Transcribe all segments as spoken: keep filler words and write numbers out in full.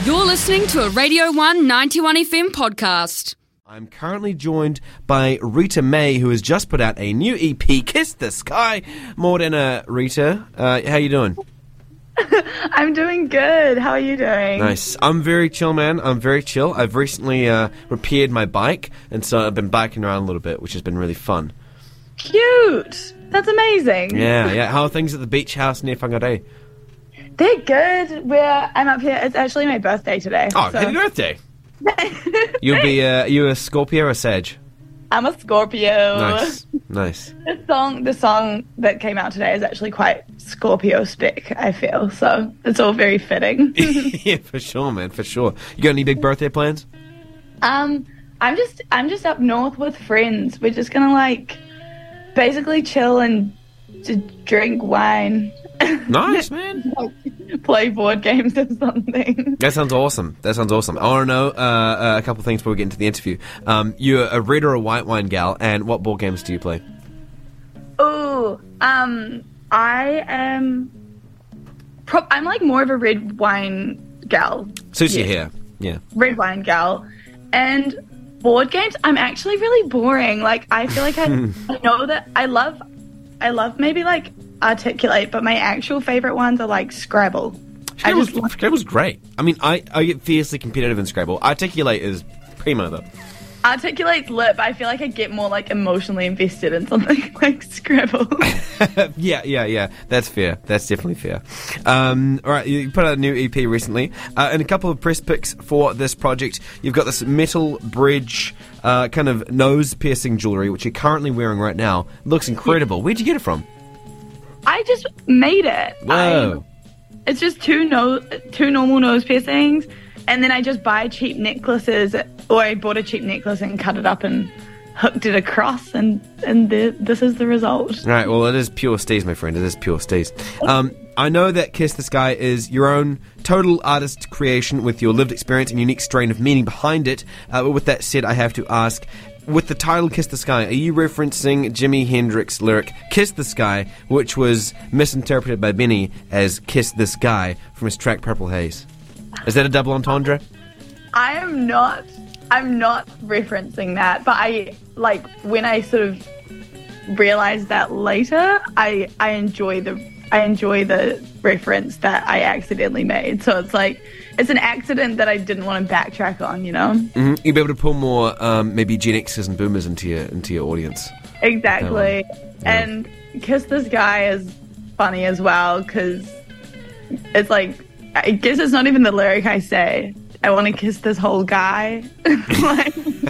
You're listening to a Radio one ninety-one F M podcast. I'm currently joined by Rita May, who has just put out a new E P, Kiss the Sky. Morena, Rita, uh, how you doing? I'm doing good. How are you doing? Nice. I'm very chill, man. I'm very chill. I've recently uh, repaired my bike, and so I've been biking around a little bit, which has been really fun. Cute. That's amazing. Yeah, yeah. How are things at the beach house near Whangarei? They're good. Where I'm up here, it's actually my birthday today. Oh, so. happy birthday. You'll be uh, you a Scorpio or a Sag? I'm a Scorpio. Nice, nice. The song, the song that came out today is actually quite Scorpio-spic, I feel. So it's all very fitting. Yeah, for sure, man, for sure. You got any big birthday plans? Um, I'm just, I'm just up north with friends. We're just gonna like, basically chill and just drink wine. Nice, man. Play board games or something. That sounds awesome. That sounds awesome. I want to know uh, a couple of things before we get into the interview. Um, you're a red or a white wine gal, and what board games do you play? Oh, um, I am. Pro- I'm like more of a red wine gal. Suits yeah. your hair, yeah. Red wine gal, and board games. I'm actually really boring. Like I feel like I, I know that I love, I love maybe like. Articulate, but my actual favorite ones are like Scrabble. Scrabble's, I just, Scrabble's great. I mean, I, I get fiercely competitive in Scrabble. Articulate is primo though. Articulate's lit, but I feel like I get more like emotionally invested in something like Scrabble. yeah, yeah, yeah. That's fair. That's definitely fair. Um, all right, you put out a new E P recently, uh, and a couple of press pics for this project. You've got this metal bridge, uh, kind of nose piercing jewelry, which you're currently wearing right now. Looks incredible. Where'd you get it from? I just made it. Whoa. I, it's just two no, two normal nose piercings, and then I just buy cheap necklaces, or I bought a cheap necklace and cut it up and hooked it across, and, and the, this is the result. Right, well, it is pure steez, my friend. It is pure steez. Um, I know that Kiss the Sky is your own total artist creation with your lived experience and unique strain of meaning behind it. Uh, but with that said, I have to ask, with the title Kiss the Sky, are you referencing Jimi Hendrix's lyric Kiss the Sky, which was misinterpreted by Benny as Kiss This Guy from his track Purple Haze? Is that a double entendre? I am not, I'm not referencing that, but I, like, when I sort of realized that later, I, I enjoy the, I enjoy the reference that I accidentally made. So it's like, it's an accident that I didn't want to backtrack on, you know? Mm-hmm. You'll be able to pull more, um, maybe Gen Xers and Boomers into your into your audience. Exactly. Yeah. And Kiss This Guy is funny as well, because it's like, I guess it's not even the lyric I say. I want to kiss this whole guy. Like,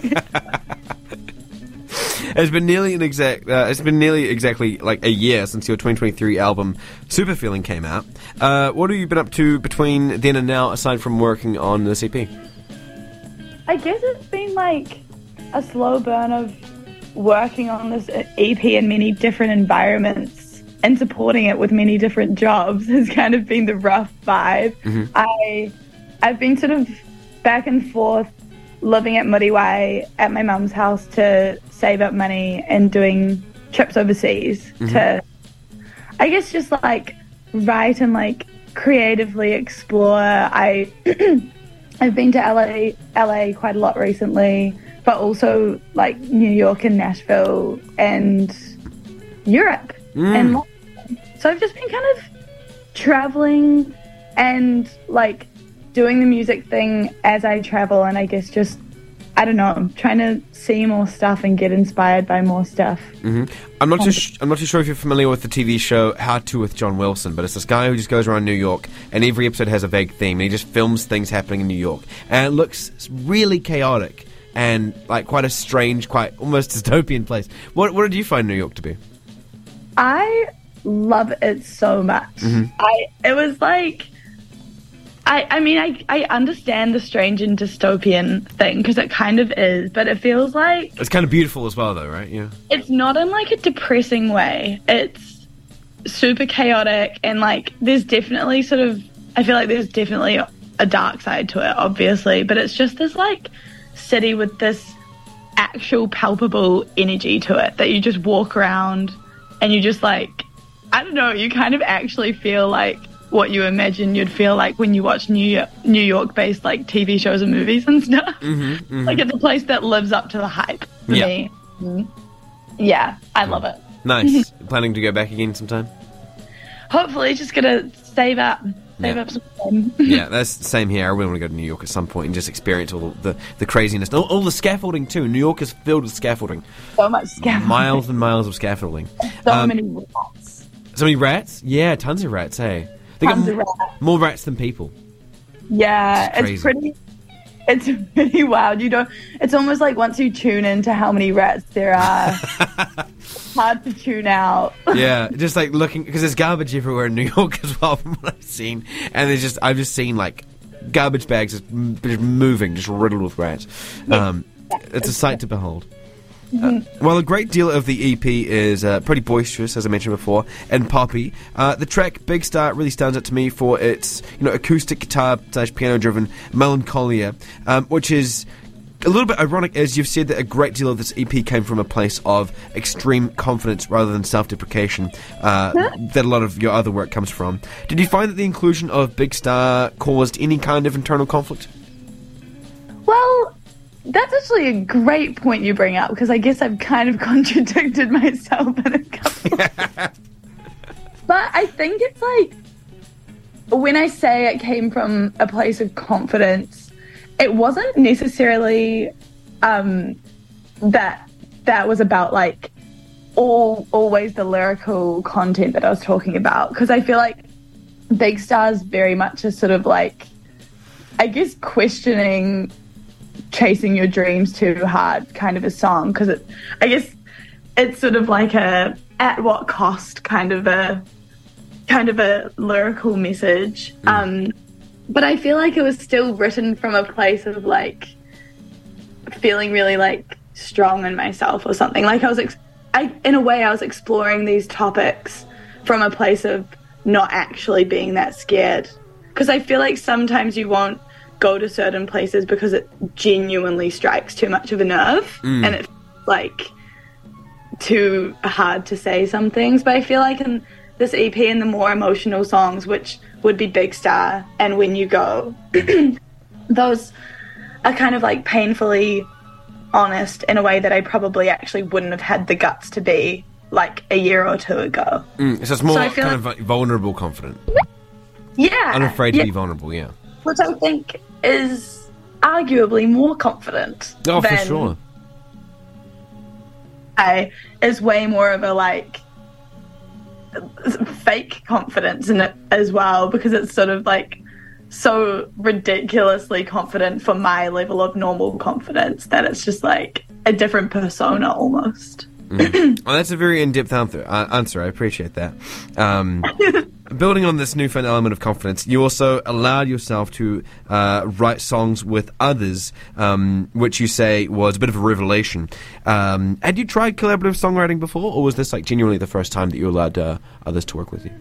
It's been nearly an exact. Uh, it's been nearly exactly like a year since your twenty twenty-three album Super Feeling came out. Uh, what have you been up to between then and now, aside from working on this E P? I guess it's been like a slow burn of working on this E P in many different environments and supporting it with many different jobs has kind of been the rough vibe. Mm-hmm. I I've been sort of back and forth living at Muriwai at my mum's house to save up money and doing trips overseas mm-hmm. to, I guess, just like write and like creatively explore. I I've been to L A L A quite a lot recently, but also like New York and Nashville and Europe mm. and London. So I've just been kind of traveling and like doing the music thing as I travel, and I guess just, I don't know, trying to see more stuff and get inspired by more stuff. Mm-hmm. I'm not too sh- I'm not too sure if you're familiar with the T V show How To with John Wilson, but it's this guy who just goes around New York, and every episode has a vague theme, and he just films things happening in New York, and it looks really chaotic and like quite a strange, quite almost dystopian place. What what did you find New York to be? I love it so much. Mm-hmm. I it was like. I, I mean, I, I understand the strange and dystopian thing, because it kind of is, but it feels like... It's kind of beautiful as well, though, right? Yeah. It's not in, like, a depressing way. It's super chaotic, and, like, there's definitely sort of... I feel like there's definitely a dark side to it, obviously, but it's just this, like, city with this actual palpable energy to it that you just walk around and you just, like... I don't know, you kind of actually feel like what you imagine you'd feel like when you watch New York, New York-based like T V shows and movies and stuff. Mm-hmm, mm-hmm. Like it's a place that lives up to the hype for Yeah. me. Mhm. Yeah, I love it. Nice. Planning to go back again sometime? Hopefully, just gonna save up, save Yeah. up some time. Yeah, that's the same here. I really want to go to New York at some point and just experience all the, the craziness. All, all the scaffolding, too. New York is filled with scaffolding. So much scaffolding. Miles and miles of scaffolding. So Um, many rats. So many rats? Yeah, tons of rats, hey. They Tons got of m- rats. more rats than people. Yeah, It's it's, crazy. pretty. It's pretty wild. You don't. It's almost like once you tune into how many rats there are, it's hard to tune out. Yeah, just like looking, because there's garbage everywhere in New York as well from what I've seen. And there's just, I've just seen like garbage bags just, m- just moving, just riddled with rats. Um, it's a sight to behold. Uh, while a great deal of the E P is uh, pretty boisterous, as I mentioned before, and poppy, uh, the track Big Star really stands out to me for its, you know, acoustic guitar slash piano-driven melancholia, um, which is a little bit ironic, as you've said that a great deal of this E P came from a place of extreme confidence rather than self-deprecation, uh, that a lot of your other work comes from. Did you find that the inclusion of Big Star caused any kind of internal conflict? Well, that's actually a great point you bring up, because I guess I've kind of contradicted myself in a couple. But I think it's like, when I say it came from a place of confidence, it wasn't necessarily um, that that was about like all always the lyrical content that I was talking about, because I feel like Big Star's very much a sort of like, I guess, questioning chasing your dreams too hard kind of a song, because it, I guess it's sort of like a at what cost kind of a kind of a lyrical message. Mm. Um, but I feel like it was still written from a place of like feeling really like strong in myself or something. Like I was, ex- I in a way, I was exploring these topics from a place of not actually being that scared. Because I feel like sometimes you won't go to certain places because it genuinely strikes too much of a nerve, mm. and it's like too hard to say some things. But I feel like in this E P and the more emotional songs, which would be Big Star and When You Go, those are kind of like painfully honest in a way that I probably actually wouldn't have had the guts to be like a year or two ago. Mm, so it's more so kind like, of like vulnerable, confident. Yeah. Unafraid yeah. to be vulnerable, yeah. Which I think is arguably more confident. Oh, than for sure. I is way more of a like fake confidence in it as well, because it's sort of like so ridiculously confident for my level of normal confidence that it's just like a different persona almost. Mm. Well, that's a very in-depth answer. Uh, answer. I appreciate that. Um, building on this newfound element of confidence, you also allowed yourself to uh, write songs with others, um, which you say was a bit of a revelation. Um, had you tried collaborative songwriting before, or was this like genuinely the first time that you allowed uh, others to work with you?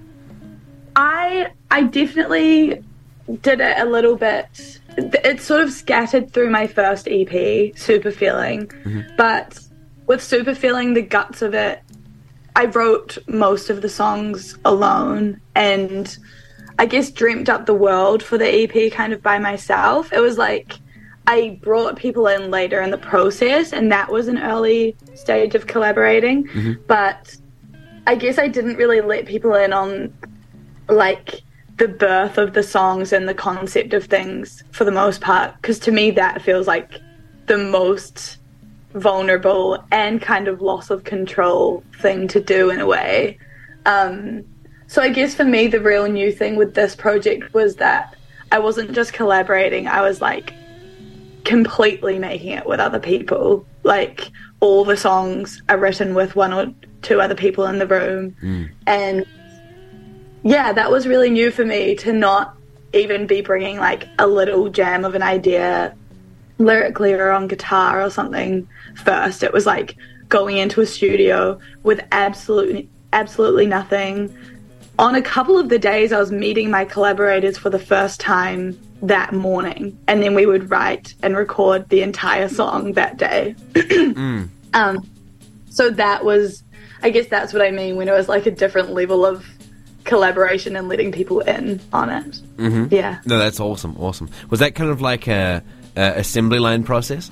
I I definitely did it a little bit. It's sort of scattered through my first E P, Super Feeling, mm-hmm. but with Super Feeling, the guts of it, I wrote most of the songs alone, and I guess dreamt up the world for the E P kind of by myself. It was like I brought people in later in the process, and that was an early stage of collaborating. Mm-hmm. But I guess I didn't really let people in on like the birth of the songs and the concept of things for the most part, because to me that feels like the most vulnerable and kind of loss of control thing to do in a way. Um, so I guess for me the real new thing with this project was that I wasn't just collaborating, I was like completely making it with other people. Like all the songs are written with one or two other people in the room. Mm. And yeah, that was really new for me, to not even be bringing like a little jam of an idea lyrically or on guitar or something first. It was like going into a studio with absolutely absolutely nothing. On a couple of the days I was meeting my collaborators for the first time that morning, and then we would write and record the entire song that day. mm. um, so that was, I guess that's what I mean when it was like a different level of collaboration and letting people in on it. Mm-hmm. Yeah. No, that's awesome, awesome. Was that kind of like a, a assembly line process?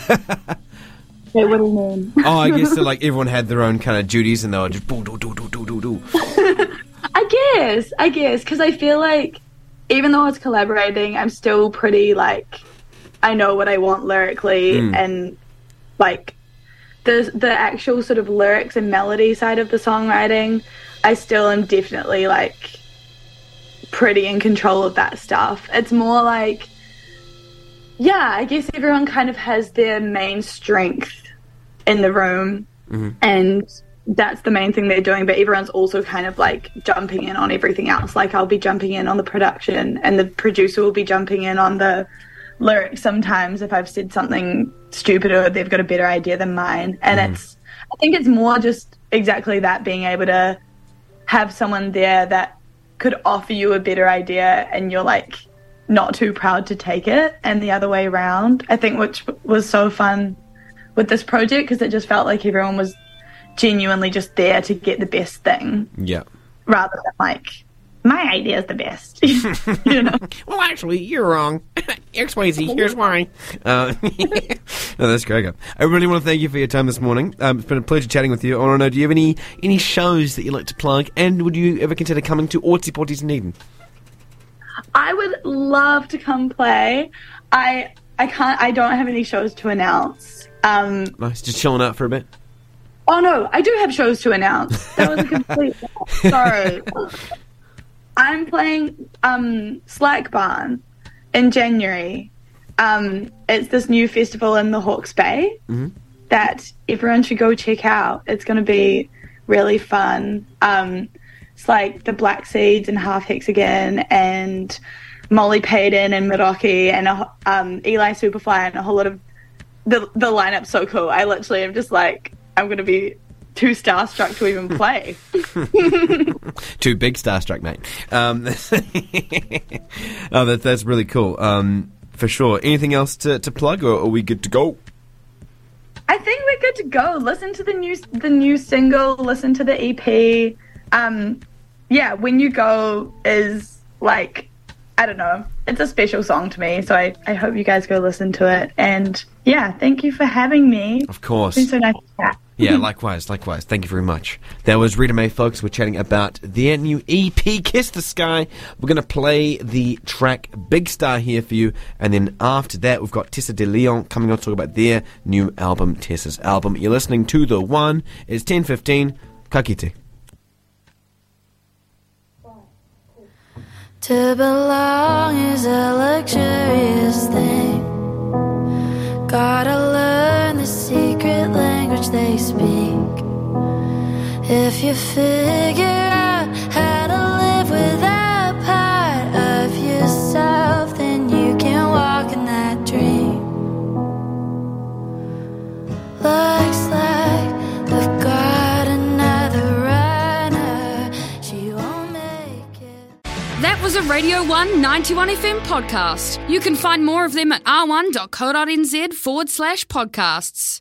Wait, what do you mean? Oh, I guess so, like everyone had their own kind of duties and they were just do, do, do, do, do, do, do. I guess, I guess, because I feel like even though it's collaborating, I'm still pretty, like, I know what I want lyrically mm. and, like, the the actual sort of lyrics and melody side of the songwriting, I still am definitely, like, pretty in control of that stuff. It's more like, yeah, I guess everyone kind of has their main strength in the room, mm-hmm. and that's the main thing they're doing, but everyone's also kind of, like, jumping in on everything else. Like, I'll be jumping in on the production, and the producer will be jumping in on the lyrics sometimes if I've said something stupid or they've got a better idea than mine. And mm. it's, I think it's more just exactly that, being able to have someone there that could offer you a better idea and you're, like, not too proud to take it, and the other way around. I think which was so fun with this project, because it just felt like everyone was genuinely just there to get the best thing. Yeah. Rather than, like, my idea is the best. You know? Well, actually, you're wrong. X Y Z, here's why. Uh, no, that's great. I really want to thank you for your time this morning. Um, it's been a pleasure chatting with you. I want to know, do you have any, any shows that you'd like to plug? And would you ever consider coming to Ortsy Porties in Eden? I would love to come play. I I can't. I don't have any shows to announce. Um, nice. Just chilling out for a bit. Oh no, I do have shows to announce. That was a complete. Sorry. I'm playing um, Slack Barn in January. Um, it's this new festival in the Hawke's Bay mm-hmm. that everyone should go check out. It's going to be really fun. Um, it's like the Black Seeds and Half Hexagon and Molly Payton and Miroki and um, Eli Superfly and a whole lot of... The, the lineup's so cool. I literally am just like, I'm going to be too starstruck to even play. Too big starstruck, mate. Um, oh, that, that's really cool. Um, for sure. Anything else to, to plug, or are we good to go? I think we're good to go. Listen to the new the new single. Listen to the E P. Um, yeah, When You Go is like, I don't know. It's a special song to me, so I, I hope you guys go listen to it. And yeah, thank you for having me. Of course. It's been so nice to chat. Yeah, likewise, likewise. Thank you very much. That was Rita Mae, folks. We're chatting about their new E P, Kiss the Sky. We're going to play the track Big Star here for you. And then after that, we've got Tessa De Leon coming on to talk about their new album, Tessa's album. You're listening to The One. It's ten fifteen. Ka kite. To belong is a luxurious thing. Gotta learn the secret language they speak. If you figure out how to live without part of yourself, then you can walk in that dream. Looks like we've got another runner. She won't make it. That was a Radio one ninety-one F M podcast. You can find more of them at r one dot co dot n z forward slash podcasts.